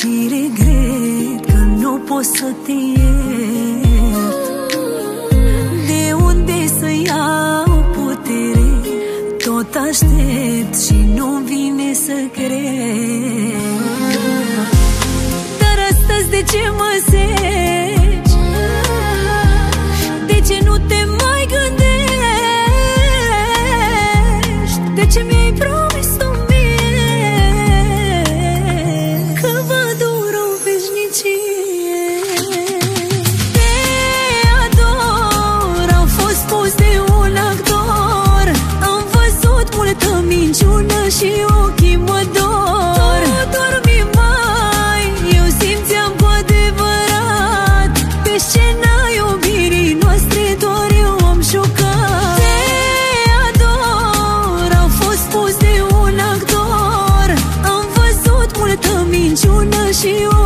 și regret că nu pot să te iert. De unde să iau putere? Tot aștept și nu vine să cred. Dar astăzi de ce mă seci? De ce nu te mai gândești? De ce mi-ai promis tu mie că va dura o veșnicie? Te ador, am fost pus de un actor. Am văzut multă minciună și ochii mă dor. Tu dormi mai, eu simțeam cu adevărat. Pe scena iubirii noastre doar eu am șocat. Te ador, am fost pus de un actor. Am văzut multă minciună și